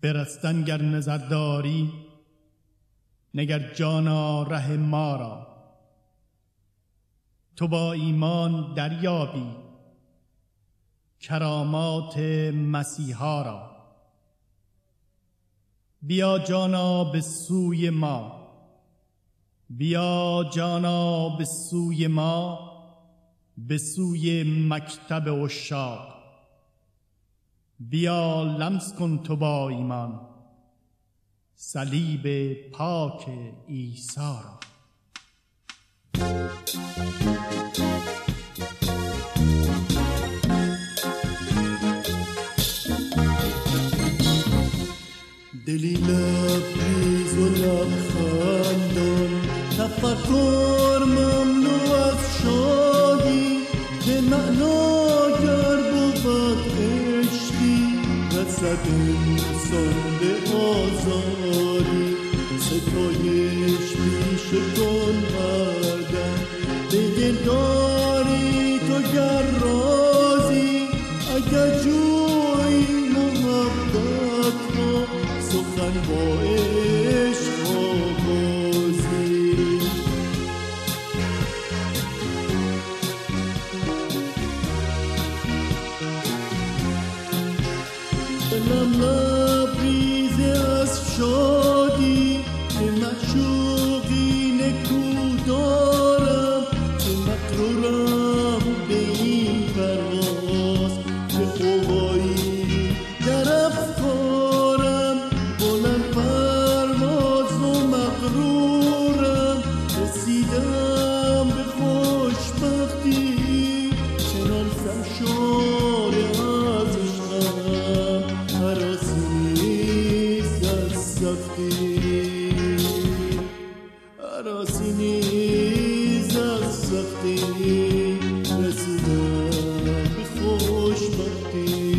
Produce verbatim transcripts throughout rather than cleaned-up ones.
برستن گر نظر داری، نگر جانا ره ما را. تو با ایمان دریابی کرامات مسیحا را. بیا جانا به سوی ما، بیا جانا به سوی ما، به سوی مکتب عشاق. بیا لمس کن تو با ایمان صلیب پاک عیسی را. دلی لبریز و لبخندان، تفکر مملو از شادی، به معناگر بود عشقی، رسد انسان به آزادی. ستایش پیش کن مردم، به دلداری تو گر رازی، اگر جوی محبت را سخن با عشق آغازی. دلم لبریز از شادی، که معشوقی نکو دارم، که مغرورم به این پرواز، که قوایی در افکارم، بلند پرواز و مغرورم. رسیدم به خوشبختی، چنان سرشار از عشقم، هراسی نیست از سختی، هراسی نیست از سختی. رسیدم به خوشبختی.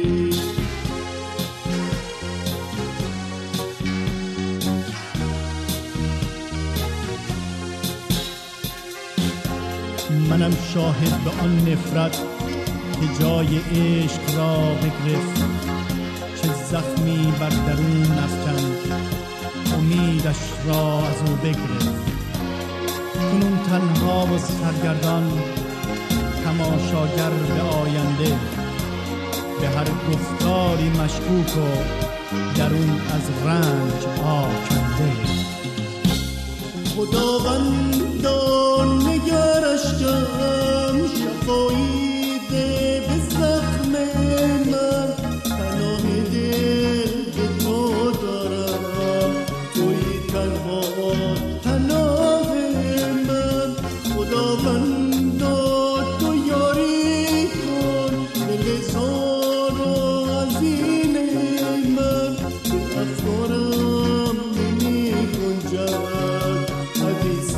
منم شاهد به آن نفرت که جای عشق را بگرفت، چه زخمی بر درون افکند، امیدش را از او بگرفت. کنون تنها و سرگردان، تماشاگر به آینده، به هر گفتاری مشکوک و درون از رنج آکنده. خداوندان نگرش کم، شفایی ده به زخم من، پناه دل به تو دارم، توی تنها پناه من. خداوندان تو یاری کن، دل زار و حزین من، به افکارم نمی گنجد حدیث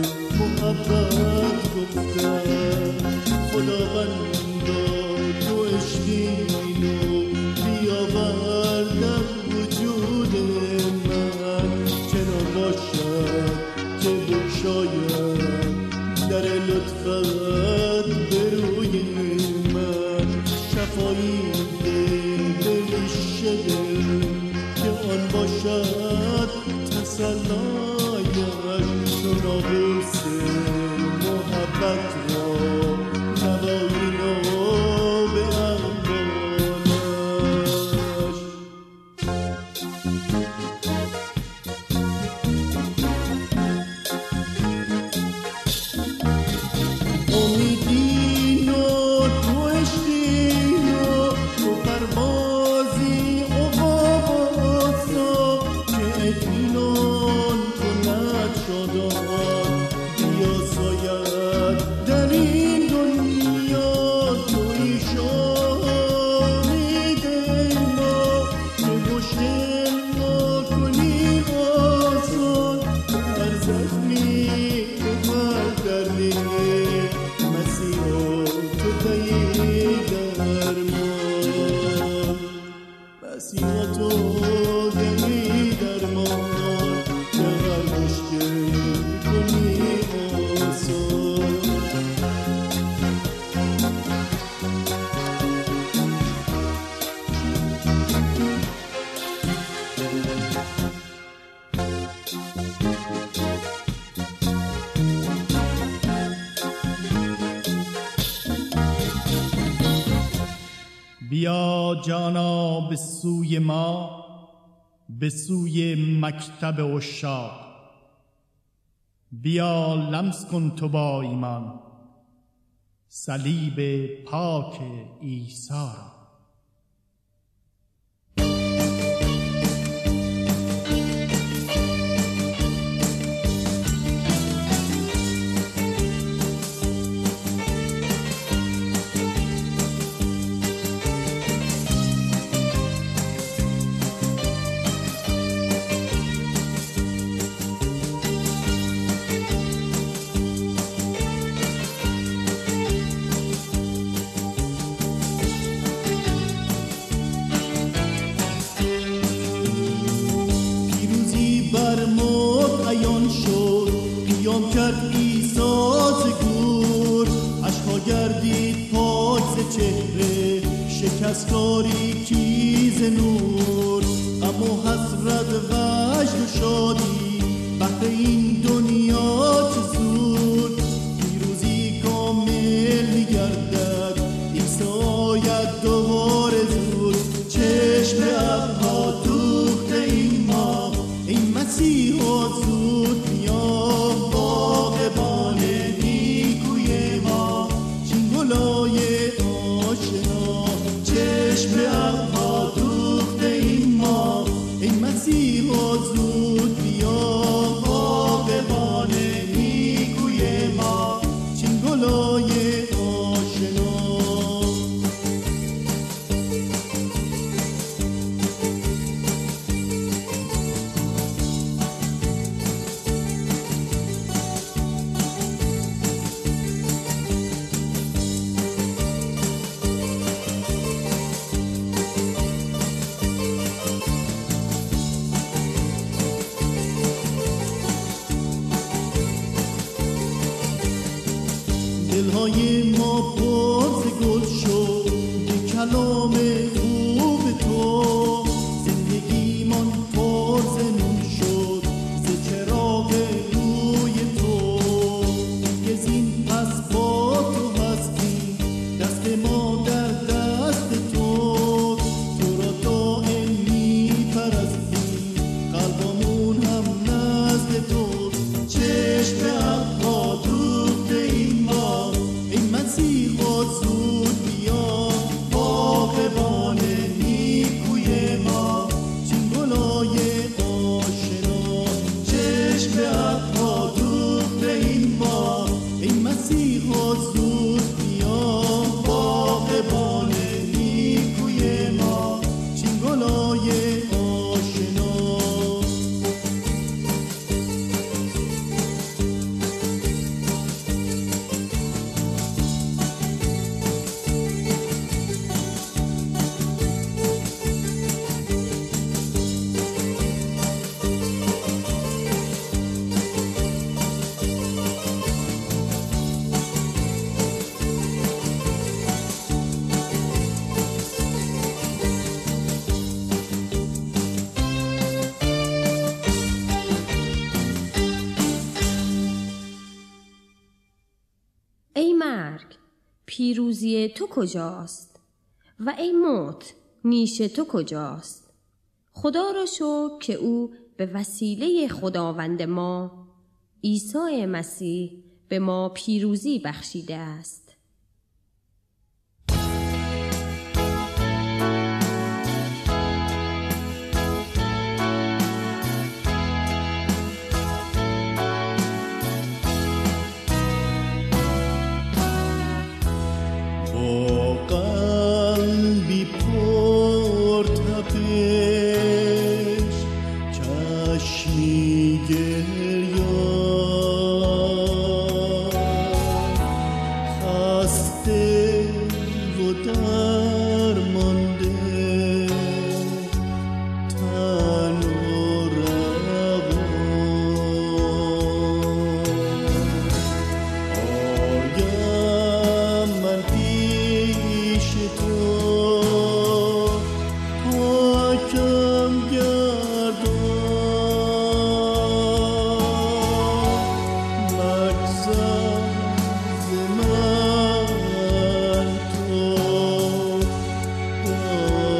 محبت گفتم. خداوندا تو عشقینو بیاور در وجود من، چنان باشد که بگشاید در لطفت به روی من. شفایی ده به ریشه دل، که آن باشد تسلایش، تو ناموس محبت را نوایی نو به انبانش. امیدی نو تو عشقی نو، تو پروازی اوقاباسا، که اطمینان کند شادان، بیا ساید در این دنیا. توی شاهد ما، که مشکل ما کنی آسان، هر زخمی که هر دردی، مسیحا تو تایی درمان، مسیحا تو دمی درمان، که هر مشکل کنی آسان. بیا جانا به سوی ما، به سوی مکتب عشاق. بیا لمس کن تو با ایمان صلیب پاک عیسی را. تاریکی ز نور، غم و حسرت وجد و شادی بهر این دنیا چه زود. پیروزی کامل می‌گردد، عیسی آید دوباره زود. چشم ابرها دوخته این ماه، ای مسیحا زود بیا. باغبان نیکوی ما، چنگلای آشنا. چشم ابرها دوخته این ماه، ای مسیحا زود بیا. باغبان نیکوی ما، چنگلای آشنا. دلهای ما پر ز گل شد به کلام خوب تو. زندگیمان پر ز نور شد ز چراغ روی تو. دیگه زین پس با تو هستیم، دست ما در دست تو. تو را دائم می‌پرستیم، قلبمون هم نزد تو. چشم ابرها دوخته این ماه، ای مسیحا زود بیا. باغبان نیکوی ما، چنگلای آشنا. چشم ابرها دوخته این ماه، ای مسیحا زود بیا. باغبان نیکوی ما، چنگلای آشنا. ای مرگ، پیروزی تو کجاست؟ و ای موت، نیش تو کجاست؟ خدا را شکر که او به وسیله خداوند ما عیسی مسیح به ما پیروزی بخشیده است. Oh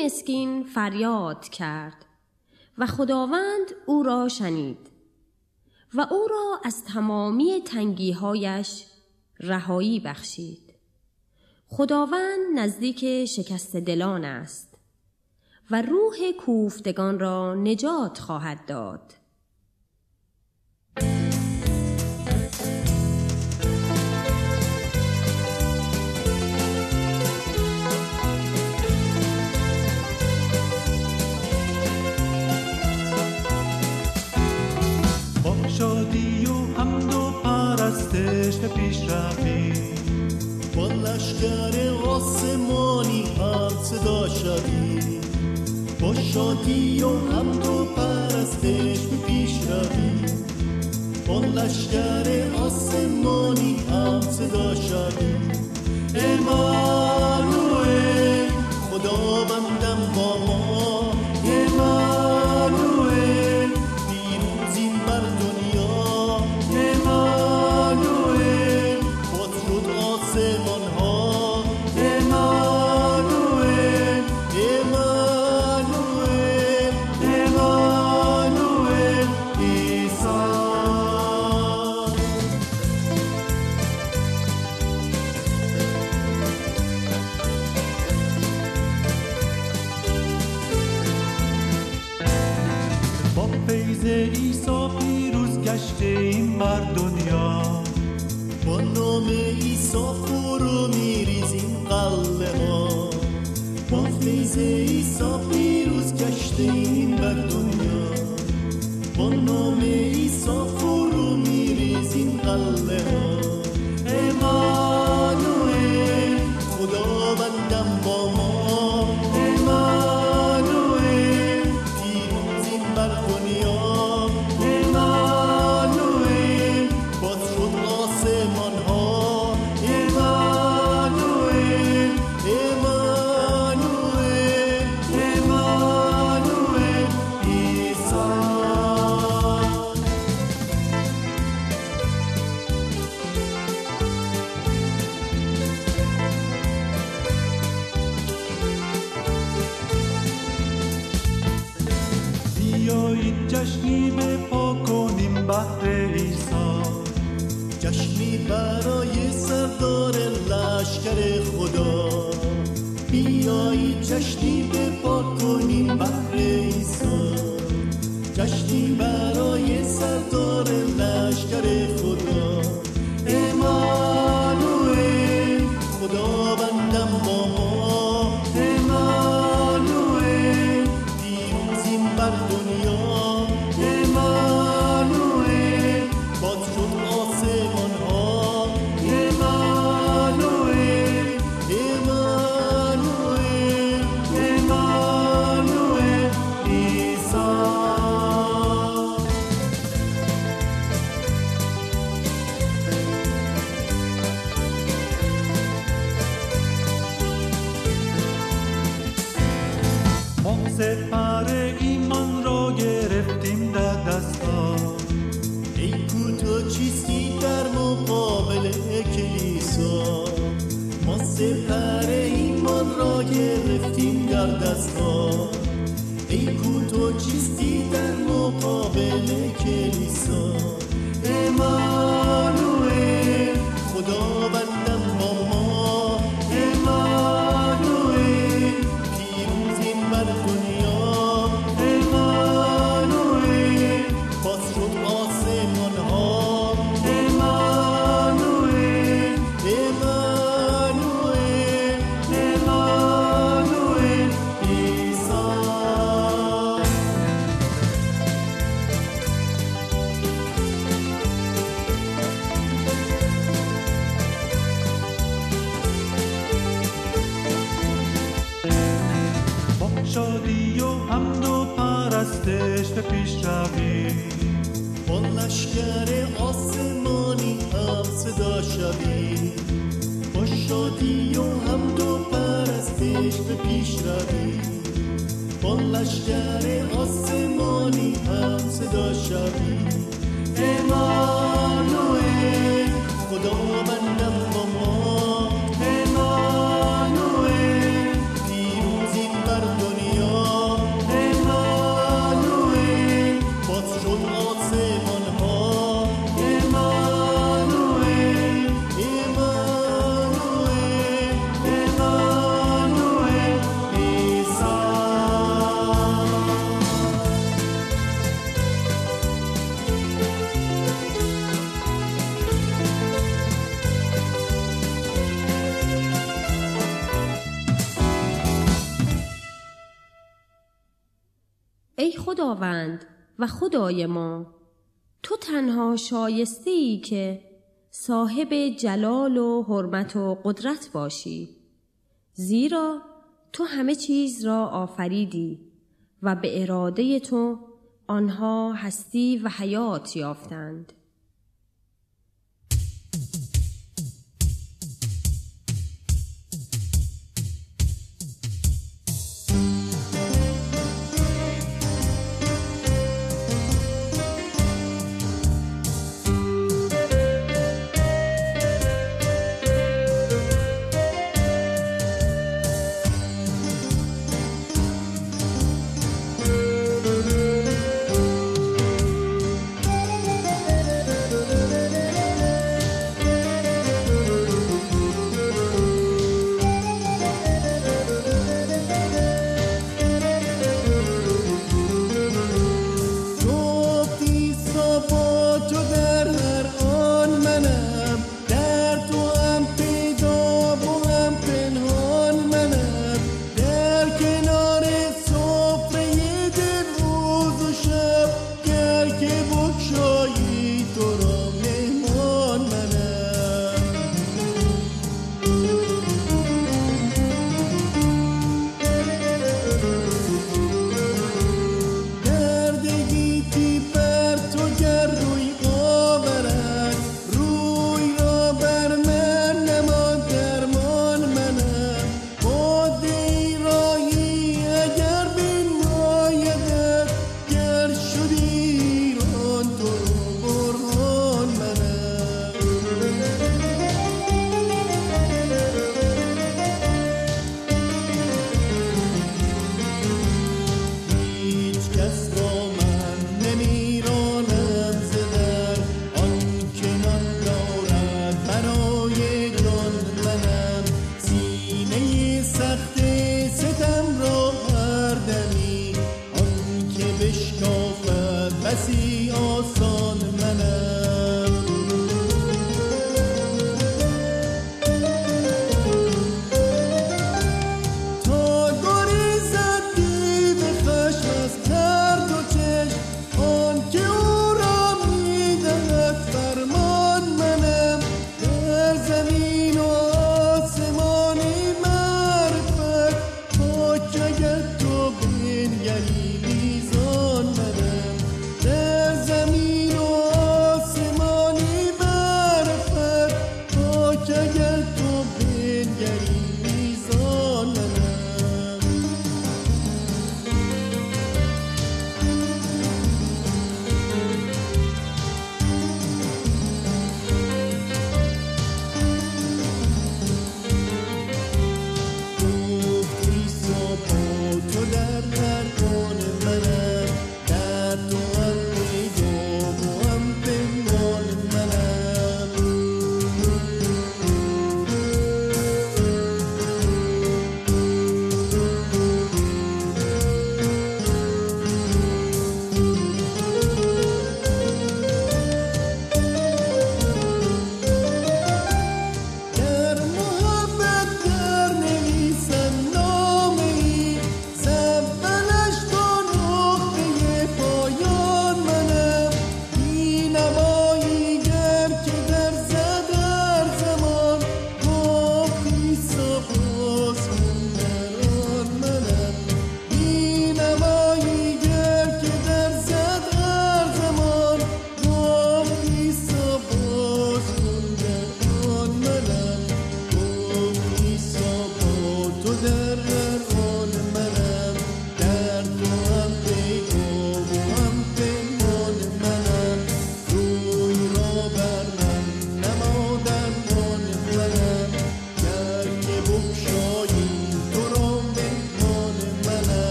مسکین فریاد کرد و خداوند او را شنید و او را از تمامی تنگی‌هایش رهایی بخشید. خداوند نزدیک شکست دلان است و روح کوفتگان را نجات خواهد داد. با شادی و حمد و پرستش به پیش رویم، با لشکر آسمانی هم صدا شویم. با شادی و حمد و پرستش به پیش رویم، با لشکر آسمانی هم صدا شویم. امانوئل خداوندم با ما، امانوئل پیروزیم بر دنیا. امانوئل باز شد آسمان ها. امانوئل امانوئل امانوئل عیسی. با فیض عیسی پیروز گشتیم بر دنیا، با نام عیسی فرو میریزیم قلعه ها. با فیض عیسی پیروز گشتیم بر دنیا، با نام عیسی فرو میریزیم قلعه ها. امانوئل خداوندم با ما، امانوئل پیروزیم بر دنیا. امانوئل باز شد آسمان ها. امانوئل امانوئل امانوئل عیسی. بیایید جشنی بپا کنیم بهر عیسی، جشنی برای سردار لشکر خدا. بیایید جشنی بپا کنیم بهر عیسی، جشنی برای سردار لشکر خدا. امانوئل خداوندم با ما، امانوئل پیروزیم بر دنیا. امانوئل باز شد آسمان ها. امانوئل امانوئل امانوئل عیسی. ما سپر ایمان را گرفتیم در دستا. ای کو تو چیستی در مقابل کلیسا؟ ما سپر ایمان را گرفتیم در دستا. ای کو تو چیستی در مقابل کلیسا؟ امانوئل خداوندم با ما، امانوئل پیروزیم بر دنیا. امانوئل باز شد آسمان ها. امانوئل امانوئل امانوئل عیسی. با شادی و حمد و پرستش به پیش رویم، با لشکر آسمانی هم صدا شویم. با شادی و حمد و پرستش به پیش رویم، با لشکر آسمانی هم صدا شویم. امانوئل خداوندم با ما، امانوئل پیروزیم بر دنیا. ای خداوند و خدای ما، تو تنها شایسته ای که صاحب جلال و حرمت و قدرت باشی، زیرا تو همه چیز را آفریدی و به اراده تو آنها هستی و حیات یافتند. تو در هر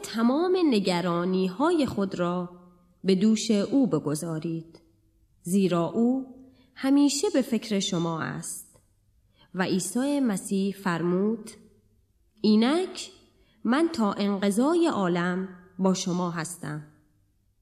تمام نگرانی های خود را به دوش او بگذارید، زیرا او همیشه به فکر شما است. و عیسی مسیح فرمود: اینک من تا انقضای عالم با شما هستم.